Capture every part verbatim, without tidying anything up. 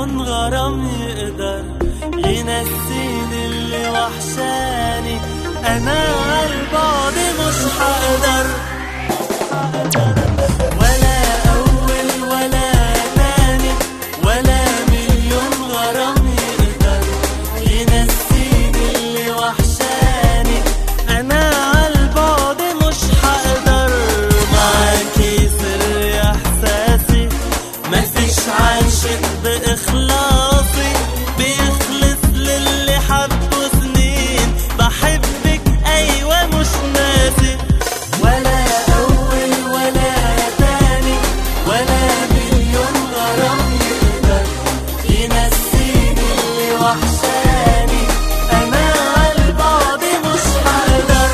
مليون غرام يقدر ينسيني اللي وحشاني، أنا عالبعد مش هقدر. ولا أول ولا تاني ولا مليون غرام يقدر ينسيني اللي وحشاني، أنا عالبعد مش هقدر. معاكي سر إحساسي، مفيش عاشق بإخلاصي بيخلص للي حبه سنين، بحبك أيوة مش ناسي. ولا أول ولا تاني ولا مليون غرام يقدر ينسيني اللي وحشاني، أنا عالبعد مش هقدر.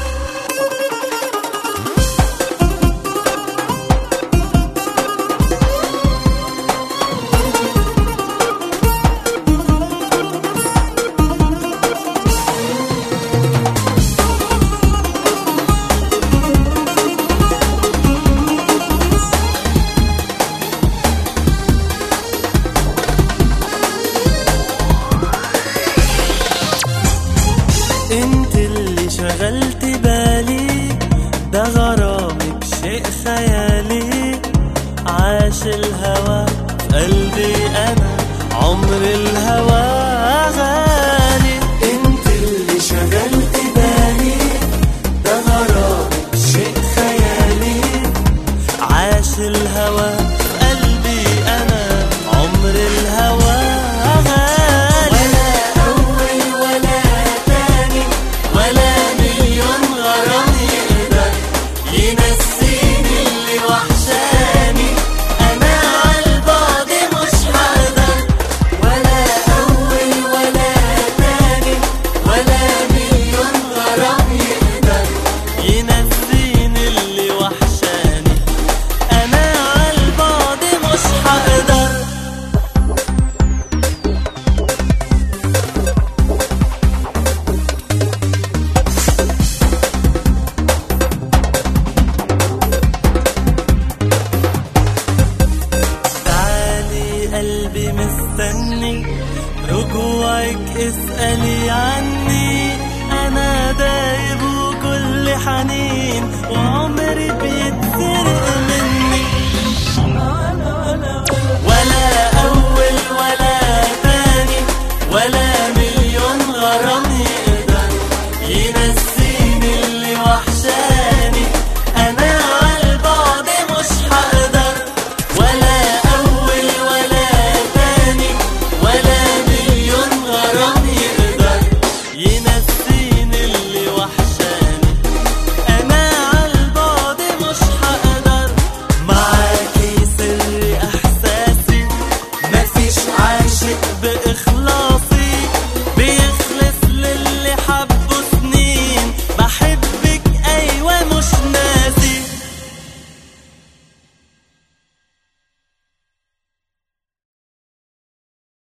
انت اللي شغلت بالي، ده غرامك شيء خيالي، عاش الهوى في قلبي انا عمر الهوى غالي. انت اللي شغلت بالي، ده غرامك شيء خيالي، عاش الهوى في قلبي انا عمر الهوى غالي. ولا اول ولا تاني ولا مليون غرام يقدر ينسيني اللي وحشاني، أنا عالبعد مش هقدر. ولا أول ولا تاني ولا مليون غرام يقدر ينسيني اللي وحشاني، أنا عالبعد مش هقدر. تعالي قلبي مستني رجوعك، اسألي عني